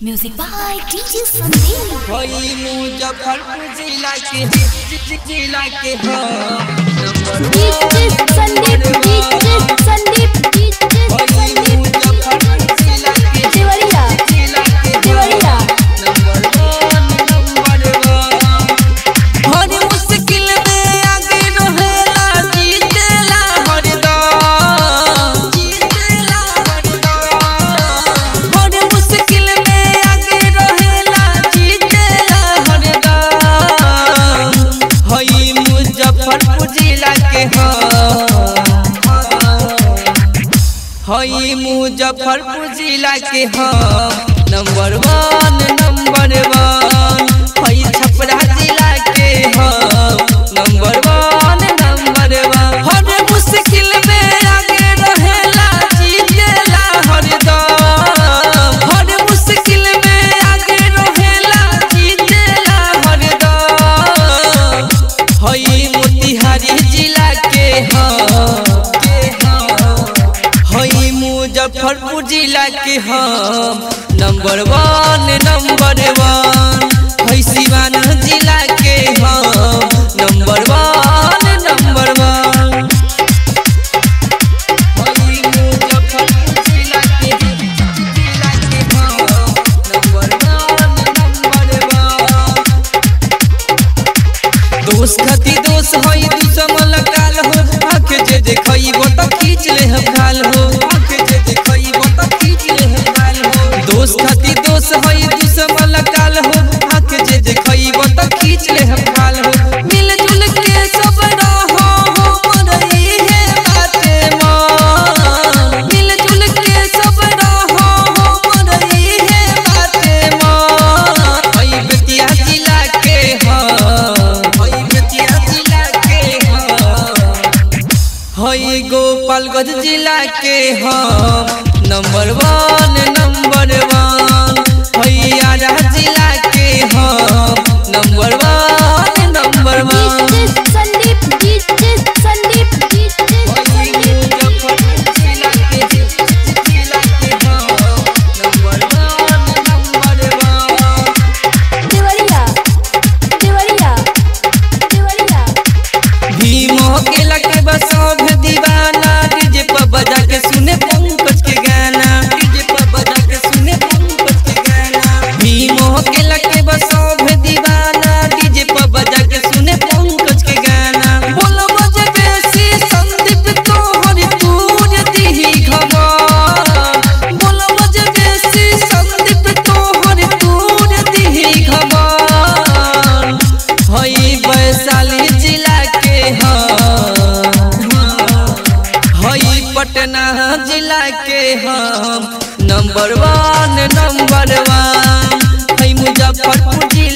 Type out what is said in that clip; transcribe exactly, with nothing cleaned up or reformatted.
Music by DJ Sandeep. वही मुजफ्फरपुर जिला के जिला के हो DJ Sandeep DJ Sandeep DJ वही मुजफ्फरपुर जिला के देवरिया जिला के Deoria number one number one हर मुश्किल में आगे रहेला जीतेला हरदम जीतेला हरदम हर मुश्किल में आगे रहेला जीतेला हरदम हई मुजफ्फरपुर जिला के हो हई मुजफ्फरपुर जिला के हो नंबर वन नंबर वन हई छपरा जिला के हो नंबर वन नंबर वन हर मुश्किल में आगे रहेला जीतेला हरदम हर मुश्किल में आगे रहेला जीतेला हरदम हई मोतिहारी जिला के हो हई मुजफ्फरपुर जिला के हम नंबर वन नंबर वन हई सिवान जिला के हम नंबर वन नंबर वन हई मुजफ्फरपुर जिला के जिला के हम नंबर वन नंबर वन दोष खती दोष हई दुश्मन काल हो आँख जे देखइबो त खींच ले हम गाल हो आँख जे देखइबो त खींच ले हम गाल हो दोष खती दोष हई दुश्मन काल हो आँख जे देखइबो त खींच ले हम गाल हो मिलजुल के सब रहो हो रही है बाते मन मिलजुल के सब रहो हो रही है बाते मन हई बेतिया जिला के हो हई बेतिया जिला के हो हई गोपालगंज जिला के हम नंबर वन नंबर वन हई आरा जिला के हम number one number one DJ Sandeep DJ Sandeep DJ हई मुजफ्फरपुर जिला के जिला के हम number one number one Deoria Deoria Deoria भीमो के लगे बसोभ दीवाना डीजे पर बजा के सुने पंकज के गाना डीजे पर बजा के सुने पंकज के गाना भीमो के लगे बसोभ दीवाना डीजे पर बजा के सुने पंकज के गाना बोलो बजे बेसी संदीप तो हरि तूर दिही घमन बोलो बजे बेसी संदीप तो हरि तूर दिही घमन हई वैशाली जिला के हई पटना जिला के हम नंबर वन नंबर वन हई मुजफ्फरपुर जिला